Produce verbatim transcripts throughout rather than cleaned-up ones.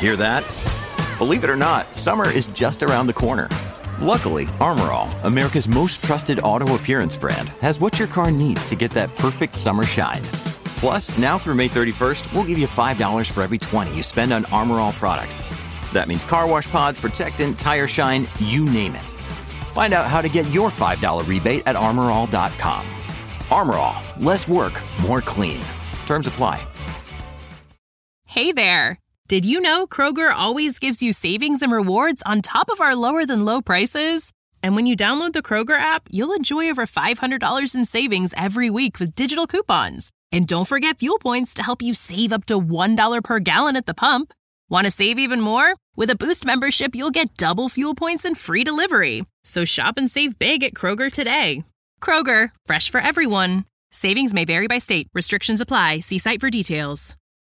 Hear that? Believe it or not, summer is just around the corner. Luckily, Armor All, America's most trusted auto appearance brand, has what your car needs to get that perfect summer shine. Plus, now through May thirty-first, we'll give you five dollars for every twenty you spend on Armor All products. That means car wash pods, protectant, tire shine, you name it. Find out how to get your five dollars rebate at armor all dot com. Armor All, less work, more clean. Terms apply. Hey there. Did you know Kroger always gives you savings and rewards on top of our lower than low prices? And when you download the Kroger app, you'll enjoy over five hundred dollars in savings every week with digital coupons. And don't forget fuel points to help you save up to one dollar per gallon at the pump. Want to save even more? With a Boost membership, you'll get double fuel points and free delivery. So shop and save big at Kroger today. Kroger, fresh for everyone. Savings may vary by state. Restrictions apply. See site for details.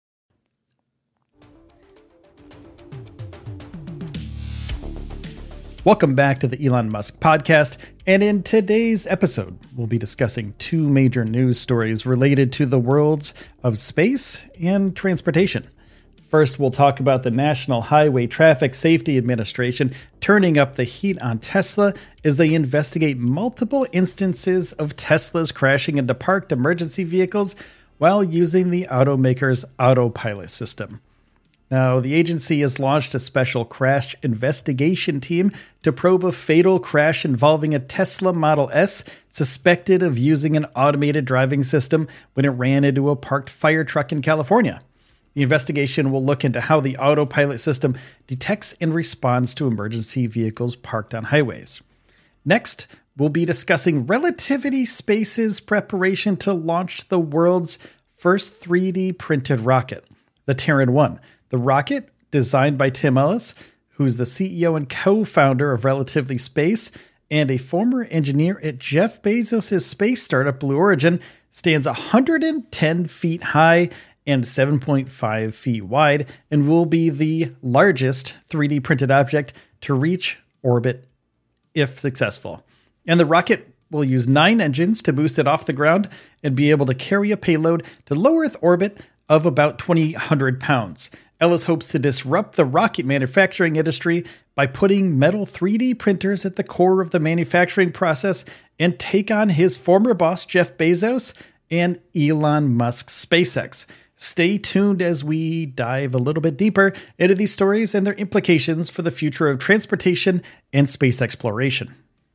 Welcome back to the Elon Musk podcast, and in today's episode, we'll be discussing two major news stories related to the worlds of space and transportation. First, we'll talk about the National Highway Traffic Safety Administration turning up the heat on Tesla as they investigate multiple instances of Teslas crashing into parked emergency vehicles while using the automaker's autopilot system. Now, the agency has launched a special crash investigation team to probe a fatal crash involving a Tesla Model S suspected of using an automated driving system when it ran into a parked fire truck in California. The investigation will look into how the autopilot system detects and responds to emergency vehicles parked on highways. Next, we'll be discussing Relativity Space's preparation to launch the world's first three D printed rocket, the Terran one. The rocket, designed by Tim Ellis, who's the C E O and co-founder of Relativity Space and a former engineer at Jeff Bezos' space startup Blue Origin, stands one hundred ten feet high and seven point five feet wide and will be the largest three D printed object to reach orbit if successful. And the rocket will use nine engines to boost it off the ground and be able to carry a payload to low Earth orbit of about twenty hundred pounds. Ellis hopes to disrupt the rocket manufacturing industry by putting metal three D printers at the core of the manufacturing process and take on his former boss, Jeff Bezos, and Elon Musk's SpaceX. Stay tuned as we dive a little bit deeper into these stories and their implications for the future of transportation and space exploration.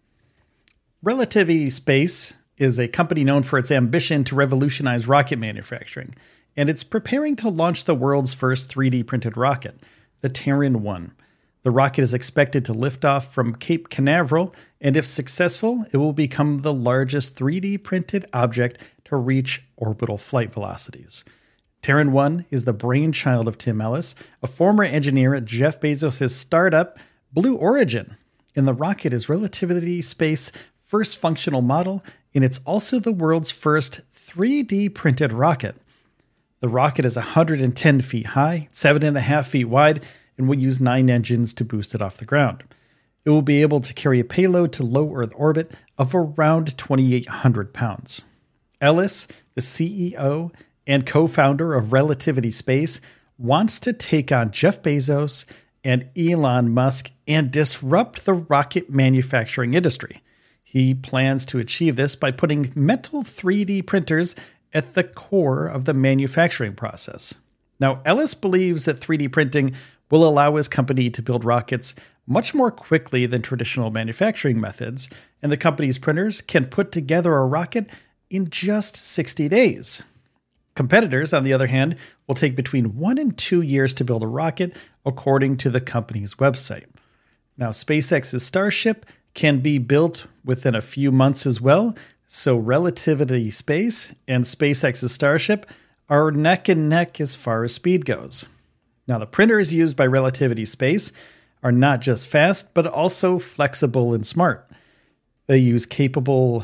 Relativity Space is a company known for its ambition to revolutionize rocket manufacturing, and it's preparing to launch the world's first three D printed rocket, the Terran one. The rocket is expected to lift off from Cape Canaveral, and if successful, it will become the largest three D printed object to reach orbital flight velocities. Terran one is the brainchild of Tim Ellis, a former engineer at Jeff Bezos' startup, Blue Origin, and the rocket is Relativity Space's first functional model, and it's also the world's first three D printed rocket. The rocket is one hundred ten feet high, seven and a half feet wide, and will use nine engines to boost it off the ground. It will be able to carry a payload to low Earth orbit of around twenty-eight hundred pounds. Ellis, the C E O and co-founder of Relativity Space, wants to take on Jeff Bezos and Elon Musk and disrupt the rocket manufacturing industry. He plans to achieve this by putting metal three D printers at the core of the manufacturing process. Now, Ellis believes that three D printing will allow his company to build rockets much more quickly than traditional manufacturing methods, and the company's printers can put together a rocket in just sixty days. Competitors, on the other hand, will take between one and two years to build a rocket, according to the company's website. Now, SpaceX's Starship can be built within a few months as well, so Relativity Space and SpaceX's Starship are neck and neck as far as speed goes. Now, the printers used by Relativity Space are not just fast, but also flexible and smart. They use capable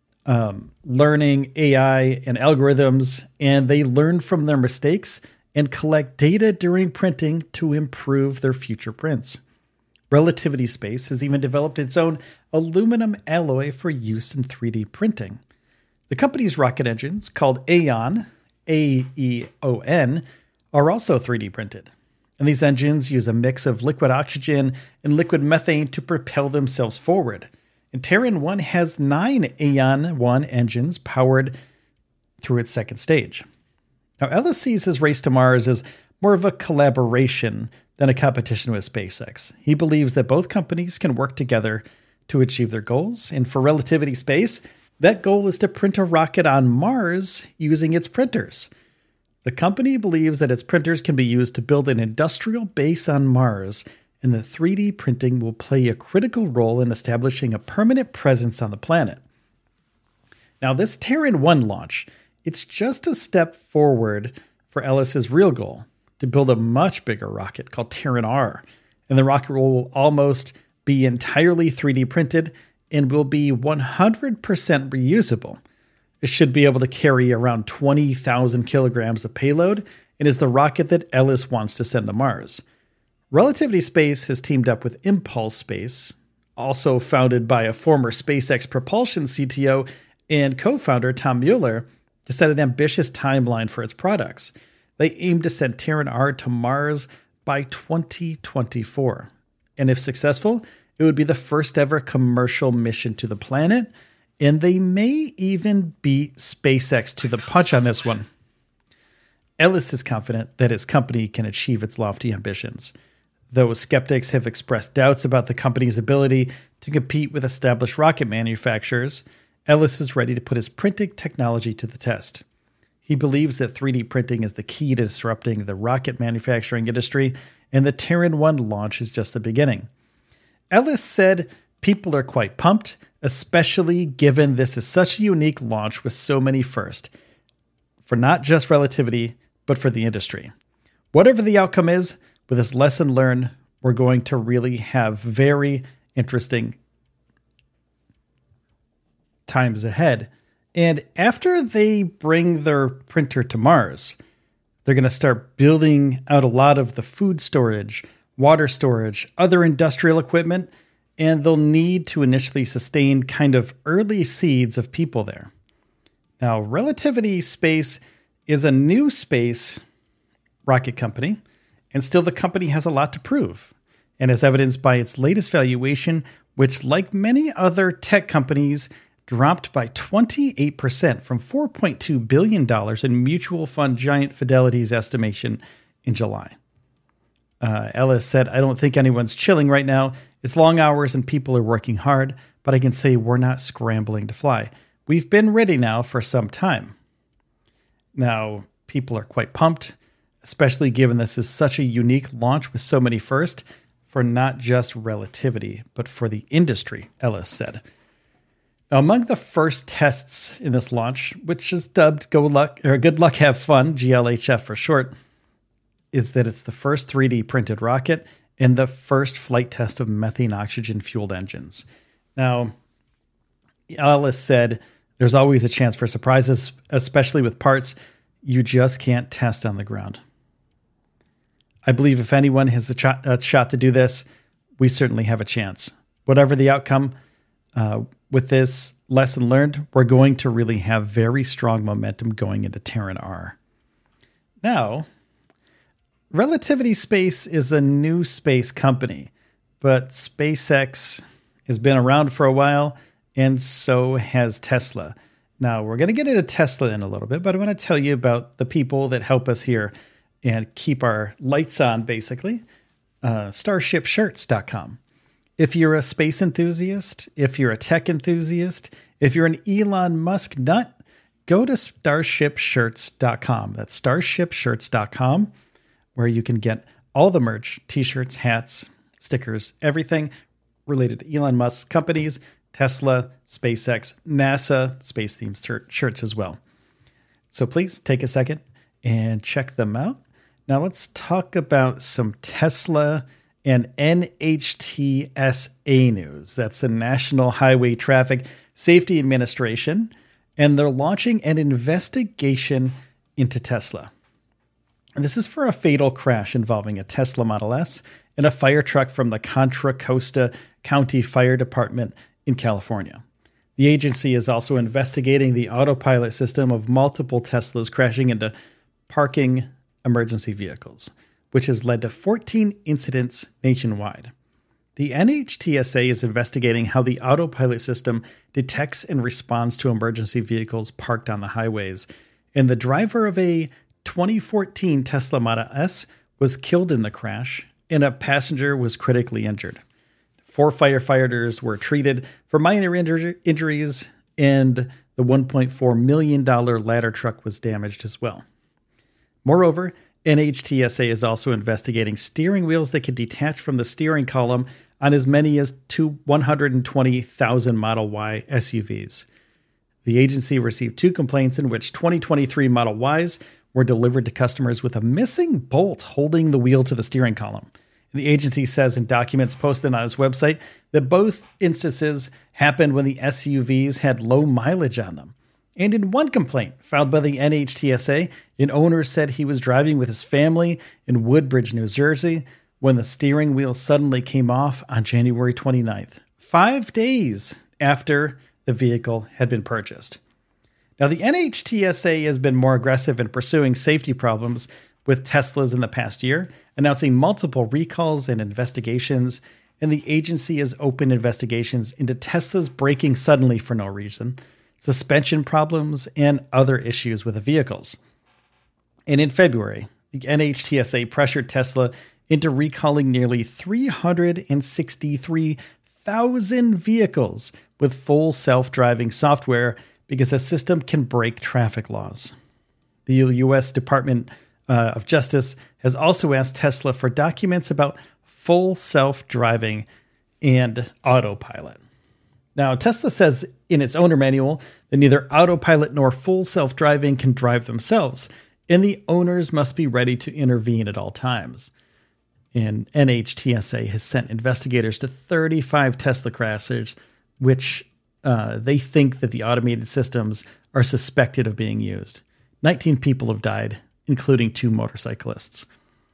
um, learning, A I, and algorithms, and they learn from their mistakes and collect data during printing to improve their future prints. Relativity Space has even developed its own aluminum alloy for use in three D printing. The company's rocket engines, called Aeon, A E O N, are also three D printed. And these engines use a mix of liquid oxygen and liquid methane to propel themselves forward. And Terran one has nine Aeon one engines powered through its second stage. Now, Ellis sees his race to Mars as more of a collaboration than a competition with SpaceX. He believes that both companies can work together to achieve their goals. And for Relativity Space, that goal is to print a rocket on Mars using its printers. The company believes that its printers can be used to build an industrial base on Mars, and that three D printing will play a critical role in establishing a permanent presence on the planet. Now, this Terran one launch, it's just a step forward for Ellis's real goal, to build a much bigger rocket called Terran R. And the rocket will almost be entirely three D printed and will be one hundred percent reusable. It should be able to carry around twenty thousand kilograms of payload and is the rocket that Ellis wants to send to Mars. Relativity Space has teamed up with Impulse Space, also founded by a former SpaceX propulsion C T O and co-founder Tom Mueller, to set an ambitious timeline for its products. They aim to send Terran R to Mars by twenty twenty-four. And if successful, it would be the first ever commercial mission to the planet, and they may even beat SpaceX to the punch on this one. Ellis is confident that his company can achieve its lofty ambitions. Though skeptics have expressed doubts about the company's ability to compete with established rocket manufacturers, Ellis is ready to put his printing technology to the test. He believes that three D printing is the key to disrupting the rocket manufacturing industry, and the Terran one launch is just the beginning. Ellis said people are quite pumped, especially given this is such a unique launch with so many firsts, for not just Relativity, but for the industry. Whatever the outcome is, with this lesson learned, we're going to really have very interesting times ahead. And after they bring their printer to Mars, they're going to start building out a lot of the food storage, water storage, other industrial equipment, and they'll need to initially sustain kind of early seeds of people there. Now, Relativity Space is a new space rocket company, and still the company has a lot to prove, and as evidenced by its latest valuation, which, like many other tech companies, dropped by twenty-eight percent from four point two billion dollars in mutual fund giant Fidelity's estimation in July. Uh, Ellis said, "I don't think anyone's chilling right now. It's long hours and people are working hard, but I can say we're not scrambling to fly. We've been ready now for some time." Now, people are quite pumped, especially given this is such a unique launch with so many firsts for not just Relativity, but for the industry, Ellis said. Now, among the first tests in this launch, which is dubbed Go Luck or Good Luck Have Fun, G L H F for short, is that it's the first three D printed rocket and the first flight test of methane oxygen fueled engines. Now, Ellis said there's always a chance for surprises, especially with parts you just can't test on the ground. I believe if anyone has a, ch- a shot to do this, we certainly have a chance. Whatever the outcome, uh, with this lesson learned, we're going to really have very strong momentum going into Terran R. Now, Relativity Space is a new space company, but SpaceX has been around for a while, and so has Tesla. Now, we're going to get into Tesla in a little bit, but I want to tell you about the people that help us here and keep our lights on, basically. Uh, starship shirts dot com. If you're a space enthusiast, if you're a tech enthusiast, if you're an Elon Musk nut, go to starship shirts dot com. That's starship shirts dot com, where you can get all the merch, t-shirts, hats, stickers, everything related to Elon Musk's companies, Tesla, SpaceX, NASA, space-themed shirts as well. So please take a second and check them out. Now let's talk about some Tesla and N H T S A news. That's the National Highway Traffic Safety Administration, and they're launching an investigation into Tesla. And this is for a fatal crash involving a Tesla Model S and a fire truck from the Contra Costa County Fire Department in California. The agency is also investigating the autopilot system of multiple Teslas crashing into parking emergency vehicles. which has led to fourteen incidents nationwide. The N H T S A is investigating how the autopilot system detects and responds to emergency vehicles parked on the highways, and the driver of a twenty fourteen Tesla Model S was killed in the crash, and a passenger was critically injured. Four firefighters were treated for minor injur- injuries, and the one point four million dollars ladder truck was damaged as well. Moreover, N H T S A is also investigating steering wheels that can detach from the steering column on as many as two one hundred twenty thousand Model Y S U Vs. The agency received two complaints in which twenty twenty-three Model Ys were delivered to customers with a missing bolt holding the wheel to the steering column. The agency says in documents posted on its website that both instances happened when the S U Vs had low mileage on them. And in one complaint filed by the N H T S A, an owner said he was driving with his family in Woodbridge, New Jersey, when the steering wheel suddenly came off on January twenty-ninth, five days after the vehicle had been purchased. Now, the N H T S A has been more aggressive in pursuing safety problems with Teslas in the past year, announcing multiple recalls and investigations, and the agency has opened investigations into Teslas braking suddenly for no reason, suspension problems, and other issues with the vehicles. And in February, the N H T S A pressured Tesla into recalling nearly three hundred sixty-three thousand vehicles with full self-driving software because the system can break traffic laws. The U S Department uh, of Justice has also asked Tesla for documents about full self-driving and autopilot. Now, Tesla says in its owner manual that neither autopilot nor full self-driving can drive themselves, and the owners must be ready to intervene at all times. And N H T S A has sent investigators to thirty-five Tesla crashes, which uh, they think that the automated systems are suspected of being used. nineteen people have died, including two motorcyclists.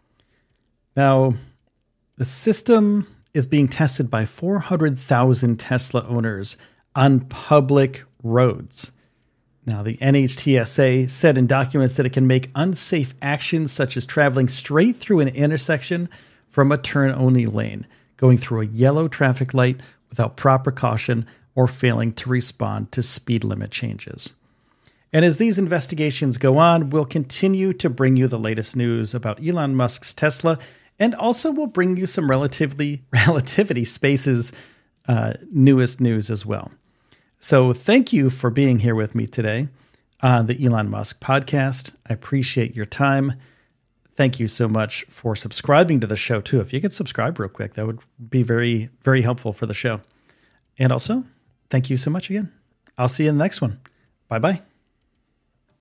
Now, the system is being tested by four hundred thousand Tesla owners on public roads. Now, the N H T S A said in documents that it can make unsafe actions such as traveling straight through an intersection from a turn-only lane, going through a yellow traffic light without proper caution, or failing to respond to speed limit changes. And as these investigations go on, we'll continue to bring you the latest news about Elon Musk's Tesla, and also we'll bring you some relatively Relativity Space's uh, newest news as well. So thank you for being here with me today on the Elon Musk podcast. I appreciate your time. Thank you so much for subscribing to the show too. If you could subscribe real quick, that would be very, very helpful for the show. And also, thank you so much again. I'll see you in the next one. Bye-bye.